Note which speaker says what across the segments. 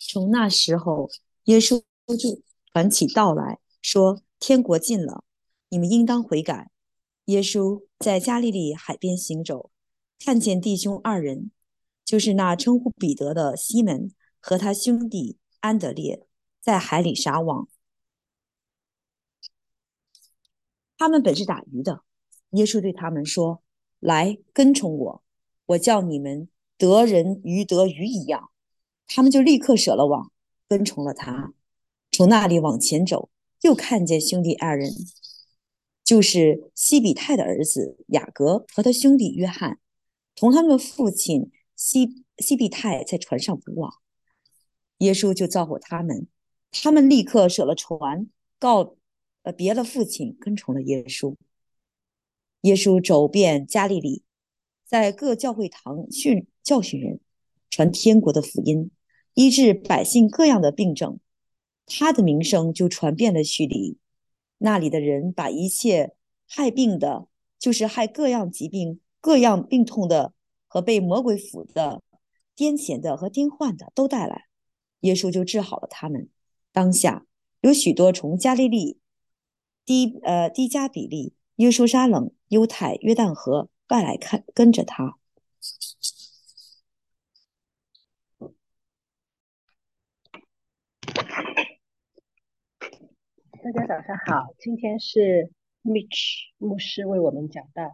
Speaker 1: 从那时候，耶稣就传起道来说：“天国近了，你们应当悔改。”耶稣在加利利海边行走，看见弟兄二人，就是那称呼彼得的西门和他兄弟安德烈，在海里撒网。他们本是打鱼的。耶稣对他们说：“来，跟从我，我叫你们得人鱼得鱼一样。”他们就立刻舍了网，跟从了他。从那里往前走，又看见兄弟二人，就是西比泰的儿子雅各和他兄弟约翰，同他们父亲西比泰在船上捕网。耶稣就招呼他们，他们立刻舍了船，别了父亲，跟从了耶稣。耶稣走遍加利利，在各教会堂教训人，传天国的福音，医治百姓各样的病症。他的名声就传遍了叙利，那里的人把一切害病的，就是害各样疾病、各样病痛的和被魔鬼附的、癫痫的和癫患的都带来，耶稣就治好了他们。当下有许多从加利利、低加比利、耶路撒冷、犹太、约旦河外来看跟着他。
Speaker 2: 大家早上好，今天是 Mitch 牧师为我们讲道。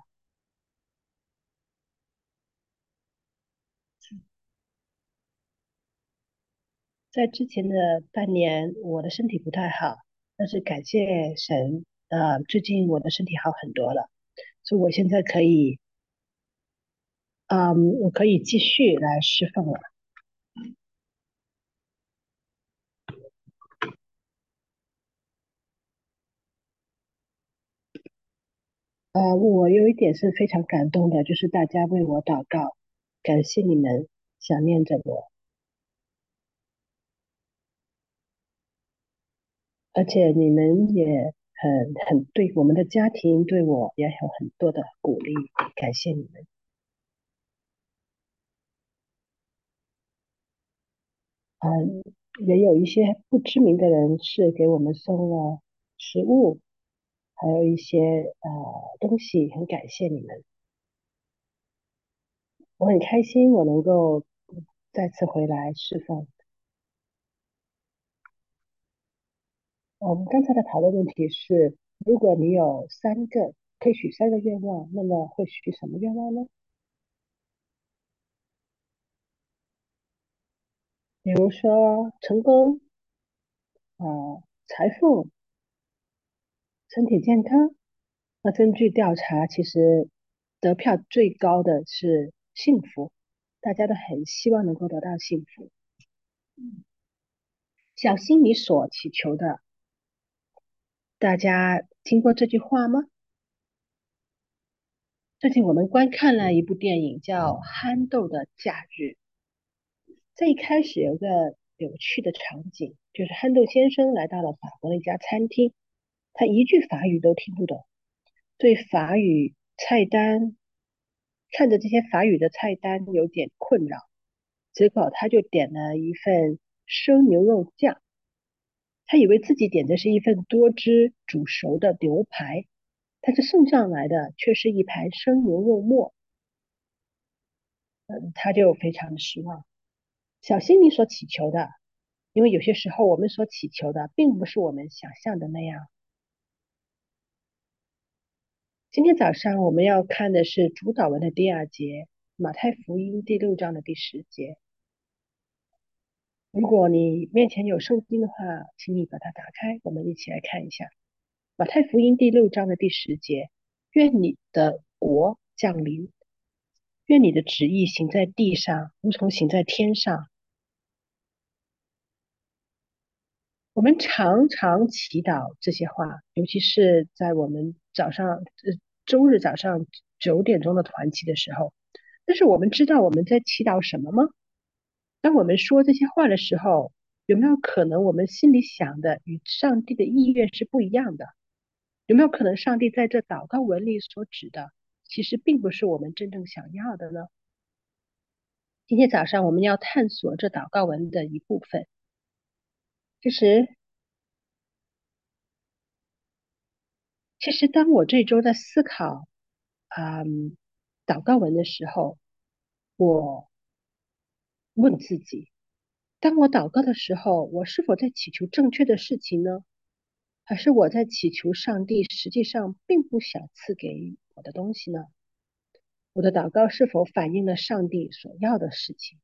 Speaker 2: 在之前的半年，我的身体不太好，但是感谢神，最近我的身体好很多了，所以我现在我可以继续来侍奉了。我有一点是非常感动的，就是大家为我祷告，感谢你们想念着我，而且你们也很对我们的家庭对我也有很多的鼓励，感谢你们。嗯，也有一些不知名的人是给我们送了食物，还有一些东西，很感谢你们。我很开心我能够再次回来释放。我们刚才的讨论问题是，如果你有可以许三个愿望，那么会许什么愿望呢？比如说成功、财富、身体健康。那根据调查，其实得票最高的是幸福，大家都很希望能够得到幸福。小心你所祈求的，大家听过这句话吗？最近我们观看了一部电影，叫《憨豆的假日》。在一开始有个有趣的场景，就是憨豆先生来到了法国的一家餐厅，他一句法语都听不懂，对法语菜单看着这些法语的菜单有点困扰，结果他就点了一份生牛肉酱，他以为自己点的是一份多汁煮熟的牛排，但是送上来的却是一盘生牛肉末，他就非常的失望。小心你所祈求的，因为有些时候我们所祈求的并不是我们想象的那样。今天早上我们要看的是主导文的第二节，马太福音第6章的第10节。如果你面前有圣经的话，请你把它打开，我们一起来看一下马太福音第6章的第10节。愿你的国降临，愿你的旨意行在地上，如同行在天上。我们常常祈祷这些话，尤其是在我们周日早上9点钟的团契的时候。但是我们知道我们在祈祷什么吗？当我们说这些话的时候，有没有可能我们心里想的与上帝的意愿是不一样的？有没有可能上帝在这祷告文里所指的，其实并不是我们真正想要的呢？今天早上我们要探索这祷告文的一部分， 其实，其实当我这周在思考，祷告文的时候，我问自己，当我祷告的时候，我是否在祈求正确的事情呢？还是我在祈求上帝实际上并不想赐给我的东西呢？我的祷告是否反映了上帝所要的事情？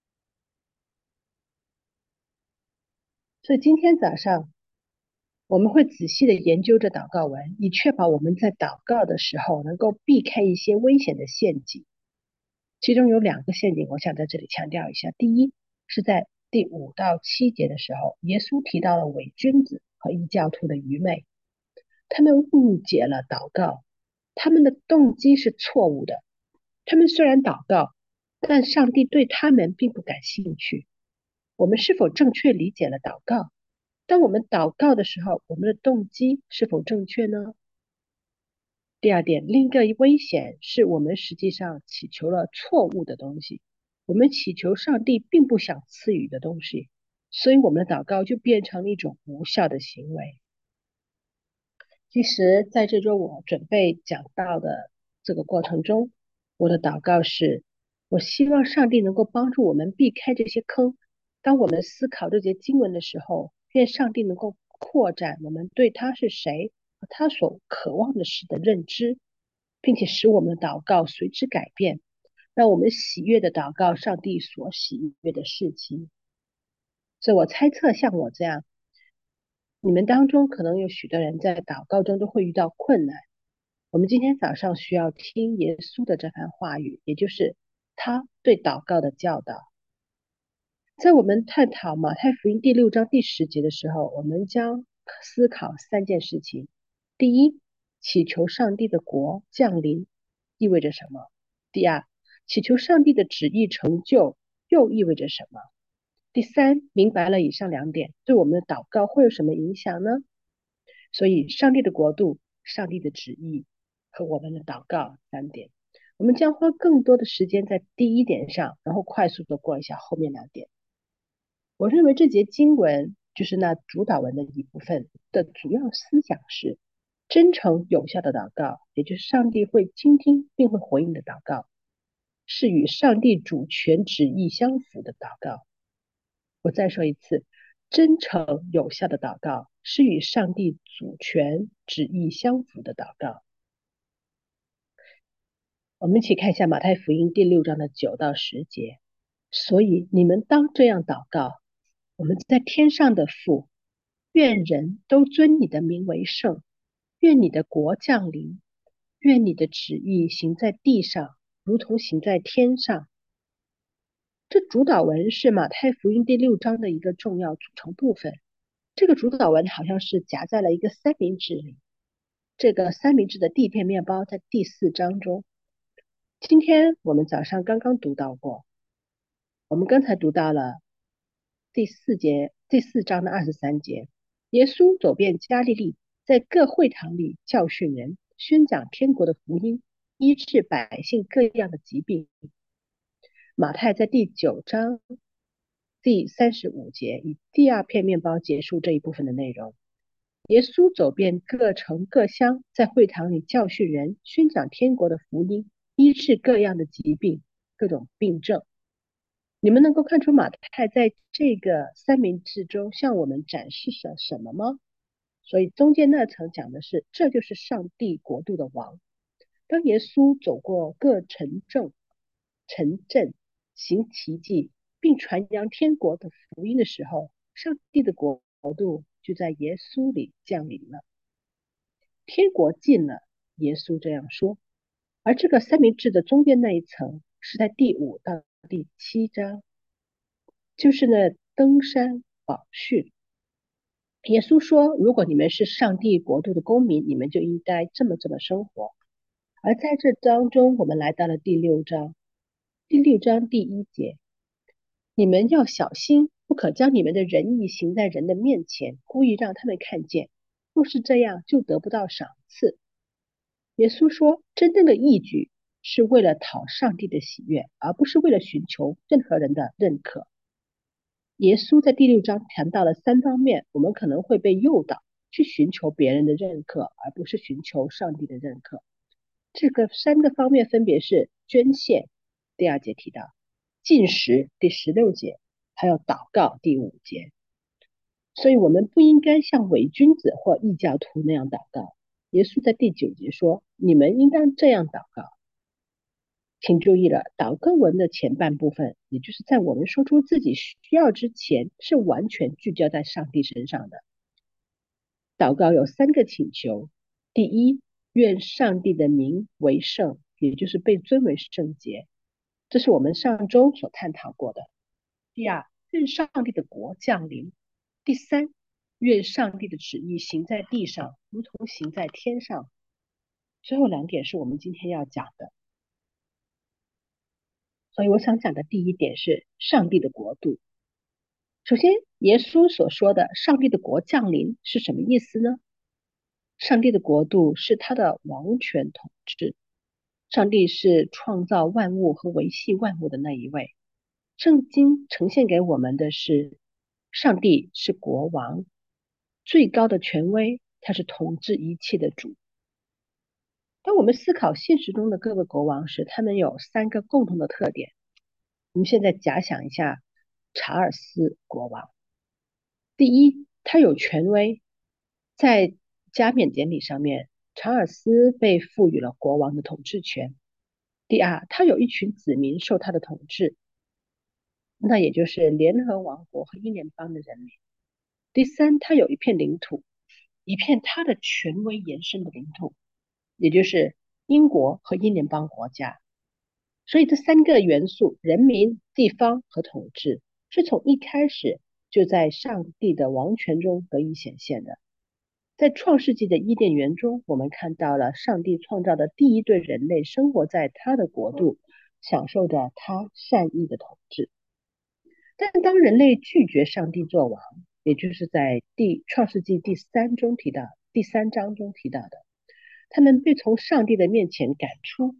Speaker 2: 所以今天早上我们会仔细的研究这祷告文，以确保我们在祷告的时候能够避开一些危险的陷阱。其中有两个陷阱，我想在这里强调一下。第一，是在第5到7节的时候，耶稣提到了伪君子和异教徒的愚昧，他们误解了祷告，他们的动机是错误的。他们虽然祷告，但上帝对他们并不感兴趣。我们是否正确理解了祷告？当我们祷告的时候，我们的动机是否正确呢？第二点，另一个危险是我们实际上祈求了错误的东西，我们祈求上帝并不想赐予的东西，所以我们的祷告就变成了一种无效的行为。其实，在这周我准备讲道的这个过程中，我的祷告是，我希望上帝能够帮助我们避开这些坑。当我们思考这节经文的时候，愿上帝能够扩展我们对他是谁和他所渴望的事的认知，并且使我们的祷告随之改变，让我们喜悦的祷告上帝所喜悦的事情。所以我猜测，像我这样，你们当中可能有许多人在祷告中都会遇到困难。我们今天早上需要听耶稣的这番话语，也就是他对祷告的教导。在我们探讨马太福音第6章第10节的时候，我们将思考3件事情。第一，祈求上帝的国降临意味着什么？第二，祈求上帝的旨意成就又意味着什么？第三，明白了以上2点，对我们的祷告会有什么影响呢？所以，上帝的国度、上帝的旨意和我们的祷告3点，我们将花更多的时间在第一点上，然后快速的过一下后面2点。我认为这节经文就是那主导文的一部分的主要思想是真诚有效的祷告，也就是上帝会倾听并会回应的祷告，是与上帝主权旨意相符的祷告。我再说一次，真诚有效的祷告是与上帝主权旨意相符的祷告。我们一起看一下马太福音第6章的9到10节。所以你们当这样祷告：我们在天上的父，愿人都尊你的名为圣，愿你的国降临，愿你的旨意行在地上，如同行在天上。这主导文是马太福音第6章的一个重要组成部分。这个主导文好像是夹在了一个三明治里。这个三明治的第一片面包在第4章中。今天我们早上刚刚读到过，我们刚才读到了第4章的23节，耶稣走遍加利利，在各会堂里教训人，宣讲天国的福音，医治百姓各样的疾病。马太在第9章第35节以第二片面包结束这一部分的内容。耶稣走遍各城各乡，在会堂里教训人，宣讲天国的福音，医治各样的疾病、各种病症。你们能够看出马太在这个三明治中向我们展示了什么吗？所以中间那层讲的是，这就是上帝国度的王。当耶稣走过各城镇，行奇迹，并传扬天国的福音的时候，上帝的国度就在耶稣里降临了。天国近了，耶稣这样说。而这个三明治的中间那一层是在第5到第7章，就是那登山宝训。耶稣说，如果你们是上帝国度的公民，你们就应该这么生活。而在这当中，我们来到了第6章，第1节，你们要小心，不可将你们的仁义行在人的面前，故意让他们看见。若是这样，就得不到赏赐。耶稣说，真正的义举是为了讨上帝的喜悦，而不是为了寻求任何人的认可。 耶稣在第6章谈到了3方面，我们可能会被诱导去寻求别人的认可，而不是寻求上帝的认可。这个3个方面分别是捐献，第2节提到，进食，第16节，还有祷告，第5节。所以我们不应该像伪君子或异教徒那样祷告。耶稣在第9节说，你们应当这样祷告。请注意了，祷告文的前半部分，也就是在我们说出自己需要之前，是完全聚焦在上帝身上的。祷告有3个请求：第一，愿上帝的名为圣，也就是被尊为圣洁，这是我们上周所探讨过的。第二，愿上帝的国降临。第三，愿上帝的旨意行在地上，如同行在天上。最后2点是我们今天要讲的。所以我想讲的第一点是上帝的国度。首先，耶稣所说的上帝的国降临是什么意思呢？上帝的国度是他的王权统治。上帝是创造万物和维系万物的那一位。圣经呈现给我们的是，上帝是国王，最高的权威，他是统治一切的主。当我们思考现实中的各个国王时，他们有3个共同的特点。我们现在假想一下查尔斯国王。第一，他有权威，在加冕典礼上面，查尔斯被赋予了国王的统治权。第二，他有一群子民受他的统治，那也就是联合王国和英联邦的人民。第三，他有一片领土，一片他的权威延伸的领土，也就是英国和英联邦国家。所以这3个元素，人民、地方和统治，是从一开始就在上帝的王权中得以显现的。在创世纪的伊甸园中，我们看到了上帝创造的第一对人类生活在他的国度，享受着他善意的统治。但当人类拒绝上帝做王，也就是在创世纪第3章中提到的，他们被从上帝的面前赶出。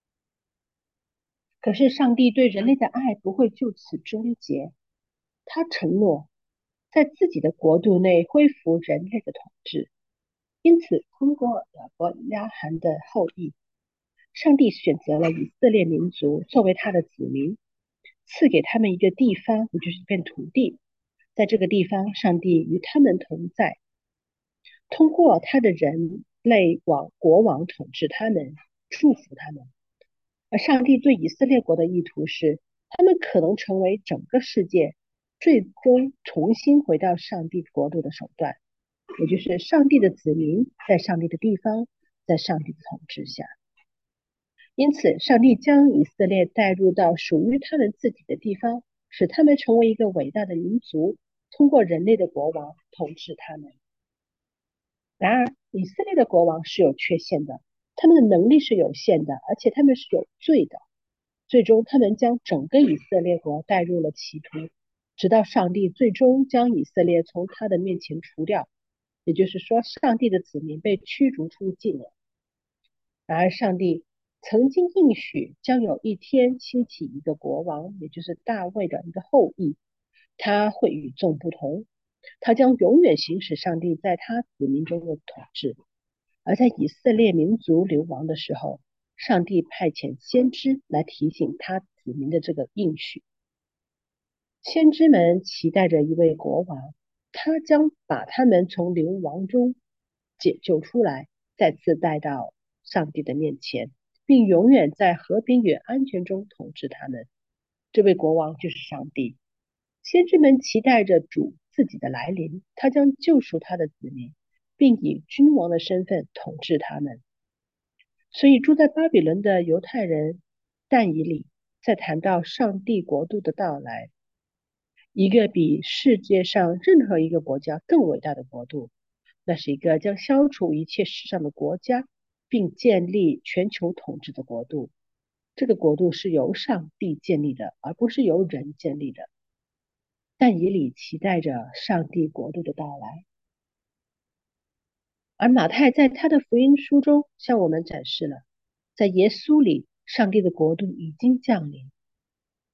Speaker 2: 可是上帝对人类的爱不会就此终结，他承诺在自己的国度内恢复人类的统治。因此，通过亚伯拉罕的后裔，上帝选择了以色列民族作为他的子民，赐给他们一个地方，也就是一片土地。在这个地方，上帝与他们同在，通过他的人类国王统治他们，祝福他们。而上帝对以色列国的意图是，他们可能成为整个世界最终重新回到上帝国度的手段，也就是上帝的子民在上帝的地方，在上帝的统治下。因此，上帝将以色列带入到属于他们自己的地方，使他们成为一个伟大的民族，通过人类的国王统治他们。然而，以色列的国王是有缺陷的，他们的能力是有限的，而且他们是有罪的。最终，他们将整个以色列国带入了歧途，直到上帝最终将以色列从他的面前除掉，也就是说，上帝的子民被驱逐出境了。然而，上帝曾经应许将有一天兴起一个国王，也就是大卫的一个后裔，他会与众不同，他将永远行使上帝在他子民中的统治。而在以色列民族流亡的时候，上帝派遣先知来提醒他子民的这个应许。先知们期待着一位国王，他将把他们从流亡中解救出来，再次带到上帝的面前，并永远在和平与安全中统治他们。这位国王就是上帝。先知们期待着主自己的来临，他将救赎他的子民，并以君王的身份统治他们。所以住在巴比伦的犹太人但以理在谈到上帝国度的到来，一个比世界上任何一个国家更伟大的国度，那是一个将消除一切世上的国家，并建立全球统治的国度。这个国度是由上帝建立的，而不是由人建立的。但以理期待着上帝国度的到来。而马太在他的福音书中向我们展示了，在耶稣里，上帝的国度已经降临。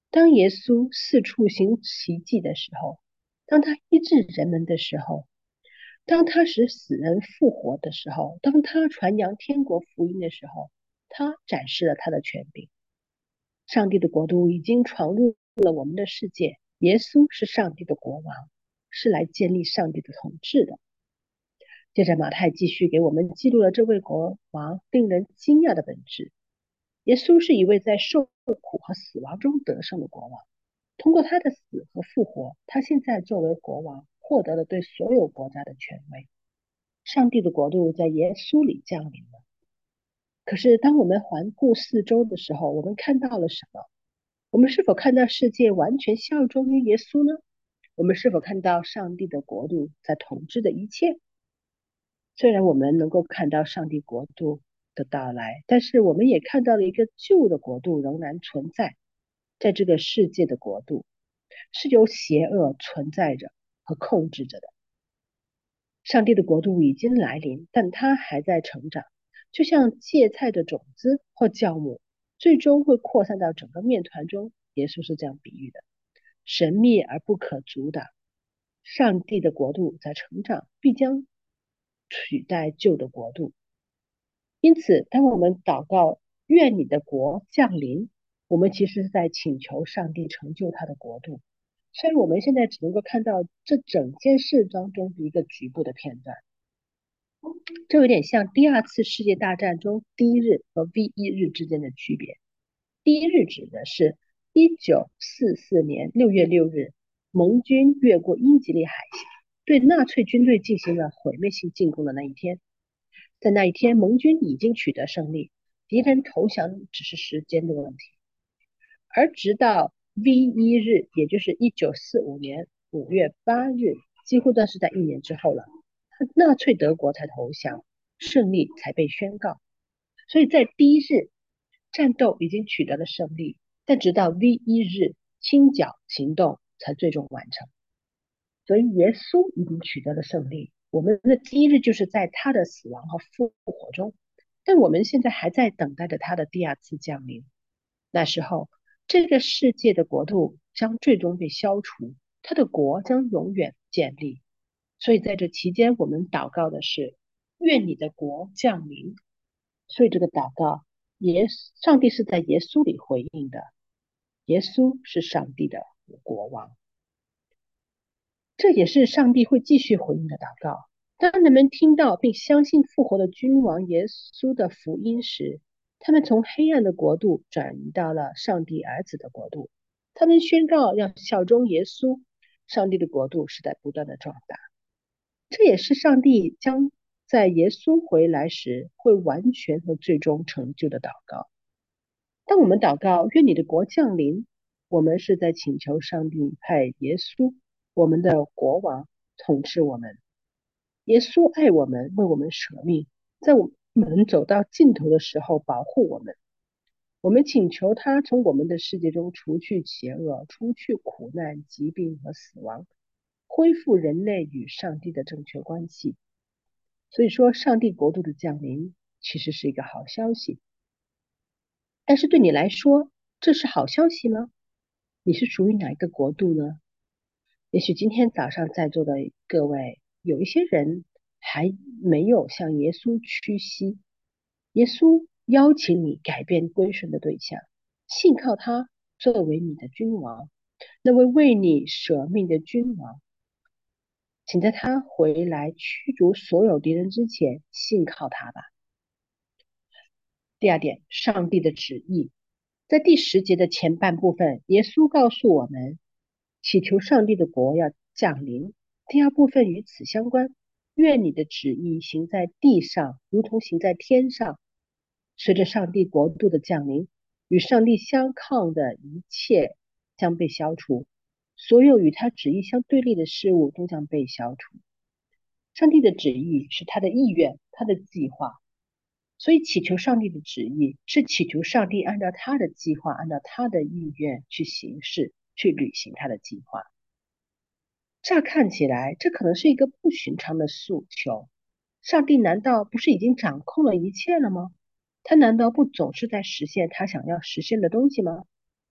Speaker 2: 当耶稣四处行奇迹的时候，当他医治人们的时候，当他使死人复活的时候，当他传扬天国福音的时候，他展示了他的权柄。上帝的国度已经闯入了我们的世界，耶稣是上帝的国王，是来建立上帝的统治的。接着马太继续给我们记录了这位国王令人惊讶的本质。耶稣是一位在受苦和死亡中得胜的国王，通过他的死和复活，他现在作为国王获得了对所有国家的权威。上帝的国度在耶稣里降临了。可是当我们环顾四周的时候，我们看到了什么？我们是否看到世界完全效忠于耶稣呢？我们是否看到上帝的国度在统治的一切？虽然我们能够看到上帝国度的到来，但是我们也看到了一个旧的国度仍然存在。在这个世界的国度是由邪恶存在着和控制着的。上帝的国度已经来临，但它还在成长，就像芥菜的种子或酵母，最终会扩散到整个面团中。耶稣是这样比喻的：神秘而不可阻挡。上帝的国度在成长，必将取代旧的国度。因此，当我们祷告愿你的国降临，我们其实是在请求上帝成就他的国度。虽然我们现在只能够看到这整件事当中的一个局部的片段，这有点像第二次世界大战中第一日和 V1日之间的区别。第一日指的是1944年6月6日，盟军越过英吉利海峡，对纳粹军队进行了毁灭性进攻的那一天。在那一天，盟军已经取得胜利，敌人投降只是时间的问题。而直到 V1日，也就是1945年5月8日，几乎都是在1年之后了，纳粹德国才投降，胜利才被宣告。所以在第一日，战斗已经取得了胜利，但直到 V1日，清剿行动才最终完成。所以耶稣已经取得了胜利，我们的第一日就是在他的死亡和复活中，但我们现在还在等待着他的第二次降临。那时候，这个世界的国度将最终被消除，他的国将永远建立。所以在这期间，我们祷告的是愿你的国降临。所以这个祷告，上帝是在耶稣里回应的，耶稣是上帝的国王。这也是上帝会继续回应的祷告。当人们听到并相信复活的君王耶稣的福音时，他们从黑暗的国度转移到了上帝儿子的国度。他们宣告要效忠耶稣，上帝的国度是在不断的壮大。这也是上帝将在耶稣回来时会完全和最终成就的祷告。当我们祷告愿你的国降临，我们是在请求上帝派耶稣，我们的国王，统治我们。耶稣爱我们，为我们舍命，在我们走到尽头的时候保护我们。我们请求他从我们的世界中除去邪恶，除去苦难、疾病和死亡，恢复人类与上帝的正确关系。所以说，上帝国度的降临其实是一个好消息。但是对你来说，这是好消息吗？你是属于哪一个国度呢？也许今天早上在座的各位，有一些人还没有向耶稣屈膝。耶稣邀请你改变归顺的对象，信靠他作为你的君王，那位为你舍命的君王。请在他回来驱逐所有敌人之前，信靠他吧。第二点，上帝的旨意。在第10节的前半部分，耶稣告诉我们，祈求上帝的国要降临。第二部分与此相关，愿你的旨意行在地上，如同行在天上。随着上帝国度的降临，与上帝相抗的一切将被消除，所有与他旨意相对立的事物都将被消除。上帝的旨意是他的意愿，他的计划。所以祈求上帝的旨意，是祈求上帝按照他的计划，按照他的意愿去行事，去履行他的计划。乍看起来，这可能是一个不寻常的诉求。上帝难道不是已经掌控了一切了吗？他难道不总是在实现他想要实现的东西吗？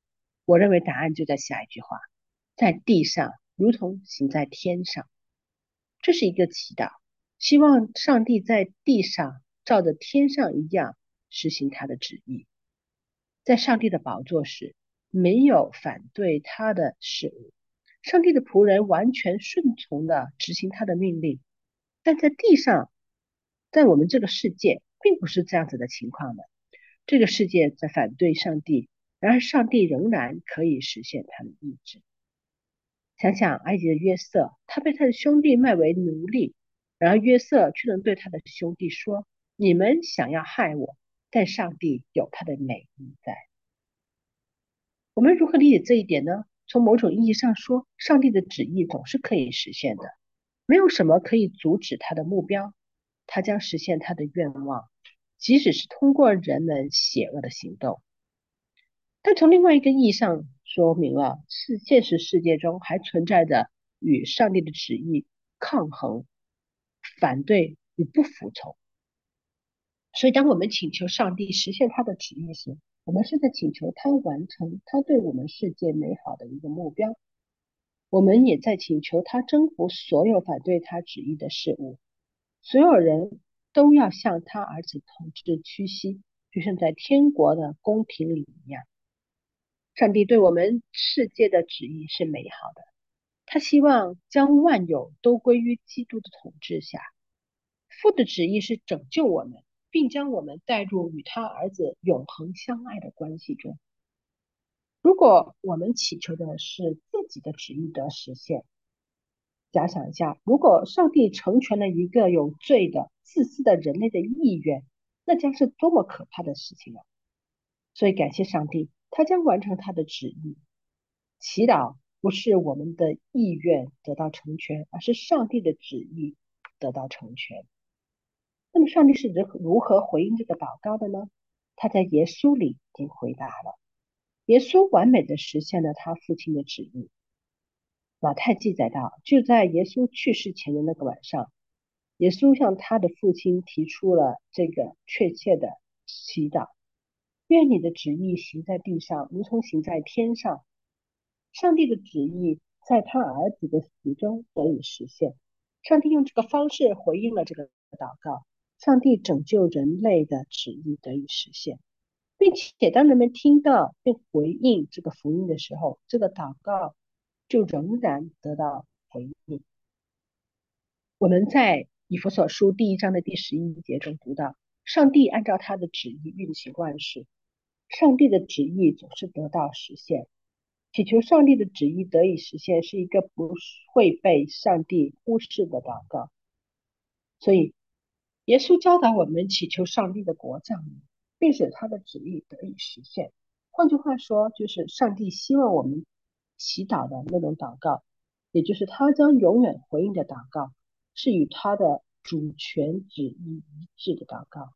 Speaker 2: 我认为答案就在下一句话，在地上如同行在天上。这是一个祈祷，希望上帝在地上照着天上一样实行他的旨意。在上帝的宝座时，没有反对他的事物，上帝的仆人完全顺从的执行他的命令。但在地上，在我们这个世界，并不是这样子的情况的。这个世界在反对上帝，然而上帝仍然可以实现他的意志。想想埃及的约瑟，他被他的兄弟卖为奴隶，然而约瑟却能对他的兄弟说：“你们想要害我，但上帝有他的美意在。”我们如何理解这一点呢？从某种意义上说，上帝的旨意总是可以实现的，没有什么可以阻止他的目标，他将实现他的愿望，即使是通过人们邪恶的行动。但从另外一个意义上说明了，现实世界中还存在着与上帝的旨意抗衡、反对与不服从。所以，当我们请求上帝实现他的旨意时，我们是在请求他完成他对我们世界美好的一个目标。我们也在请求他征服所有反对他旨意的事物。所有人都要向他儿子统治屈膝，就像在天国的宫廷里一样。上帝对我们世界的旨意是美好的，他希望将万有都归于基督的统治下。父的旨意是拯救我们，并将我们带入与他儿子永恒相爱的关系中。如果我们祈求的是自己的旨意得实现，假想一下，如果上帝成全了一个有罪的、自私的人类的意愿，那将是多么可怕的事情啊！所以感谢上帝，他将完成他的旨意。祈祷不是我们的意愿得到成全，而是上帝的旨意得到成全。那么上帝是如何回应这个祷告的呢？他在耶稣里已经回答了。耶稣完美的实现了他父亲的旨意。马太记载到，就在耶稣去世前的那个晚上，耶稣向他的父亲提出了这个确切的祈祷：愿你的旨意行在地上，如同行在天上。上帝的旨意在他儿子的死中得以实现。上帝用这个方式回应了这个祷告，上帝拯救人类的旨意得以实现，并且当人们听到并回应这个福音的时候，这个祷告就仍然得到回应。我们在以弗所书第1章的第11节中读到，上帝按照他的旨意运行万事，上帝的旨意总是得到实现。祈求上帝的旨意得以实现是一个不会被上帝忽视的祷告。所以耶稣教导我们祈求上帝的国降临，并使他的旨意得以实现。换句话说，就是上帝希望我们祈祷的那种祷告，也就是他将永远回应的祷告，是与他的主权旨意一致的祷告。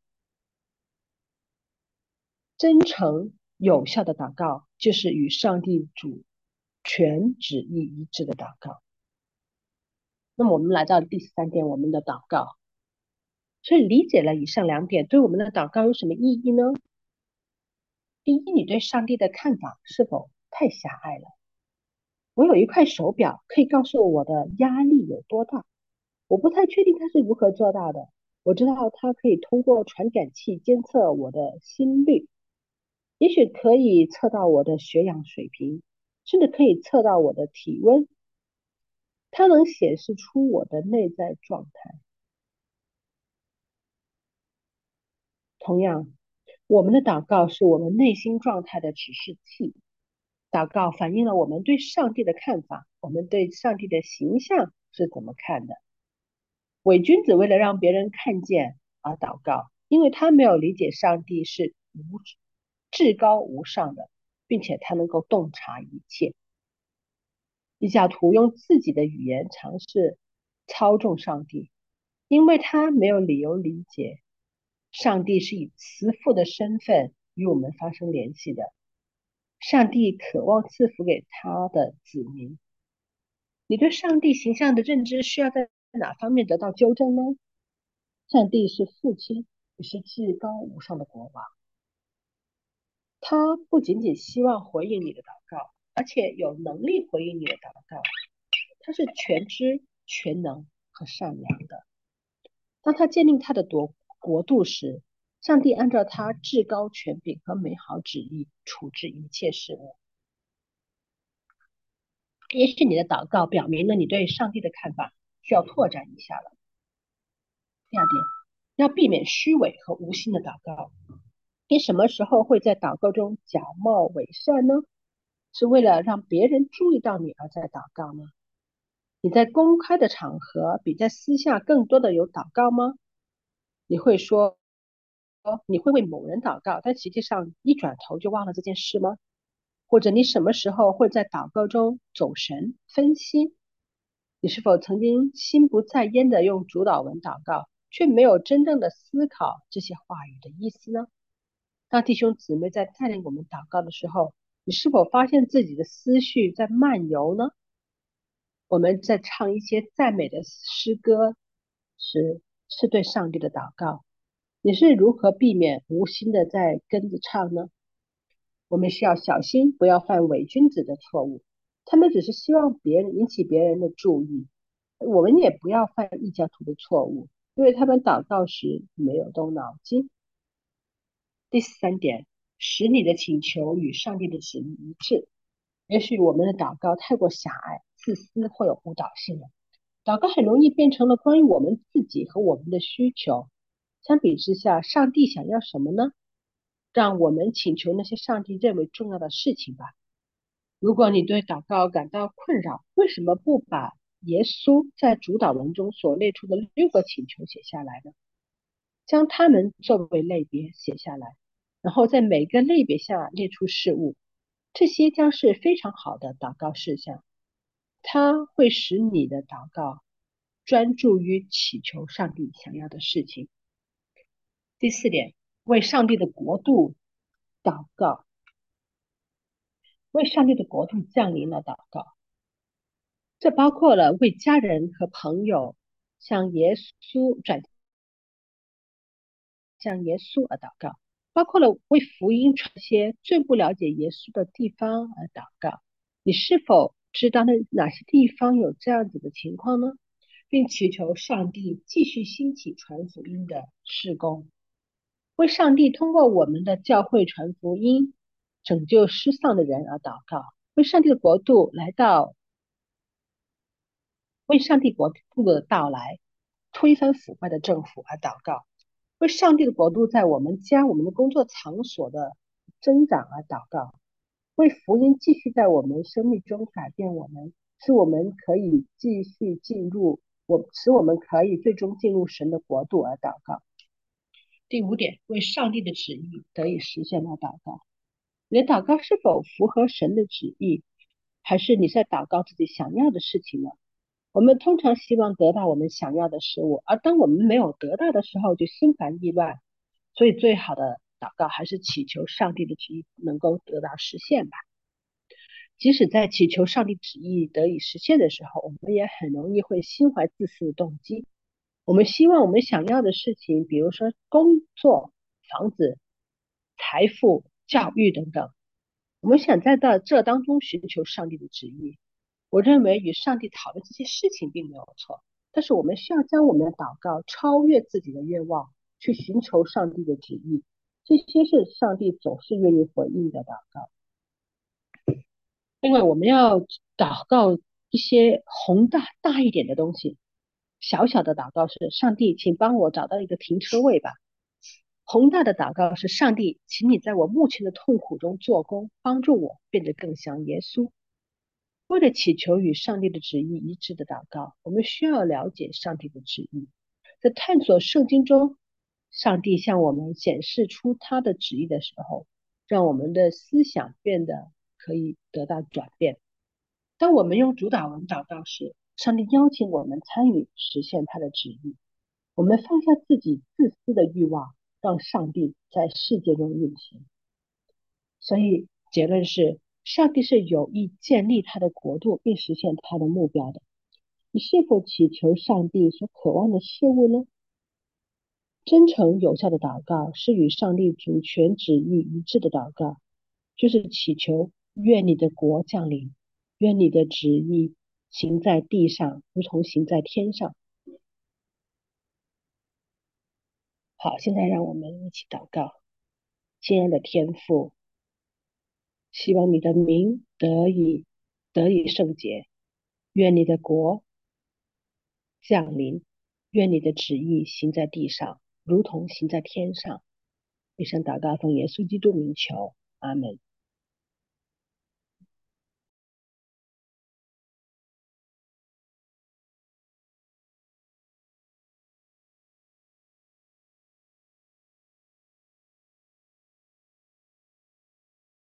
Speaker 2: 真诚有效的祷告，就是与上帝主权旨意一致的祷告。那么我们来到第3点，我们的祷告。所以理解了以上2点，对我们的祷告有什么意义呢？第一，你对上帝的看法是否太狭隘了？我有一块手表，可以告诉我的压力有多大。我不太确定它是如何做到的。我知道它可以通过传感器监测我的心率，也许可以测到我的血氧水平，甚至可以测到我的体温。它能显示出我的内在状态。同样，我们的祷告是我们内心状态的指示器。祷告反映了我们对上帝的看法，我们对上帝的形象是怎么看的。伪君子为了让别人看见而祷告，因为他没有理解上帝是至高无上的，并且他能够洞察一切。异教徒用自己的语言尝试操纵上帝，因为他没有理由理解上帝是以慈父的身份与我们发生联系的。上帝渴望赐福给他的子民。你对上帝形象的认知需要在哪方面得到纠正呢？上帝是父亲，也是至高无上的国王。 他不仅仅希望回应你的祷告，而且有能力回应你的祷告。他是全知、全能和善良的。当他建立他的国度时，上帝按照他至高权柄和美好旨意处置一切事物。也许你的祷告表明了你对上帝的看法需要拓展一下了。第二点，要避免虚伪和无心的祷告。你什么时候会在祷告中假冒伪善呢？是为了让别人注意到你而在祷告吗？你在公开的场合比在私下更多的有祷告吗？你会说你会为某人祷告，但实际上一转头就忘了这件事吗？或者你什么时候会在祷告中走神分心？你是否曾经心不在焉的用主导文祷告，却没有真正的思考这些话语的意思呢？当弟兄姊妹在带领我们祷告的时候，你是否发现自己的思绪在漫游呢？我们在唱一些赞美的诗歌时，是对上帝的祷告。你是如何避免无心的在跟着唱呢？我们需要小心，不要犯伪君子的错误。他们只是希望引起别人的注意。我们也不要犯异教徒的错误，因为他们祷告时没有动脑筋。第三点，使你的请求与上帝的旨意一致。也许我们的祷告太过狭隘、自私或有误导性了。祷告很容易变成了关于我们自己和我们的需求。相比之下，上帝想要什么呢？让我们请求那些上帝认为重要的事情吧。如果你对祷告感到困扰，为什么不把耶稣在主祷文中所列出的6个请求写下来呢？将它们作为类别写下来，然后在每个类别下列出事物，这些将是非常好的祷告事项。它会使你的祷告专注于祈求上帝想要的事情。第四点，为上帝的国度祷告，为上帝的国度降临了祷告。这包括了为家人和朋友向耶稣而祷告，包括了为福音传些最不了解耶稣的地方而祷告。你是否知道哪些地方有这样子的情况呢？并祈求上帝继续兴起传福音的事工，为上帝通过我们的教会传福音，拯救失丧的人而祷告，为上帝的国度为上帝国度的到来推翻腐败的政府而祷告，为上帝的国度在我们家、我们的工作场所的增长而祷告，为福音继续在我们生命中改变我们，使我们可以最终进入神的国度而祷告。第五点，为上帝的旨意得以实现而祷告。你的祷告是否符合神的旨意，还是你在祷告自己想要的事情呢？我们通常希望得到我们想要的事物，而当我们没有得到的时候，就心烦意乱。所以最好的祷告还是祈求上帝的旨意能够得到实现吧。即使在祈求上帝旨意得以实现的时候，我们也很容易会心怀自私的动机。我们希望我们想要的事情，比如说工作、房子、财富、教育等等，我们想在这当中寻求上帝的旨意。我认为与上帝讨论这些事情并没有错，但是我们需要将我们的祷告超越自己的愿望，去寻求上帝的旨意。这些是上帝总是愿意回应的祷告。另外，我们要祷告一些大一点的东西。小小的祷告是上帝，请帮我找到一个停车位吧。宏大的祷告是上帝，请你在我目前的痛苦中做工，帮助我变得更像耶稣。为了祈求与上帝的旨意一致的祷告，我们需要了解上帝的旨意。在探索圣经中，上帝向我们显示出他的旨意的时候，让我们的思想变得可以得到转变。当我们用主导文祷告时，上帝邀请我们参与实现他的旨意。我们放下自己自私的欲望，让上帝在世界中运行。所以结论是，上帝是有意建立他的国度，并实现他的目标的。你是否祈求上帝所渴望的事物呢？真诚有效的祷告是与上帝主权旨意一致的祷告， 就是祈求愿你的国降临，愿你的旨意行在地上，如同行在天上。好，现在让我们一起祷告。亲爱的天父，希望你的名得以圣洁，愿你的国降临，愿你的旨意行在地上，如同行在天上。一声祷告，奉耶稣基督名求，阿门。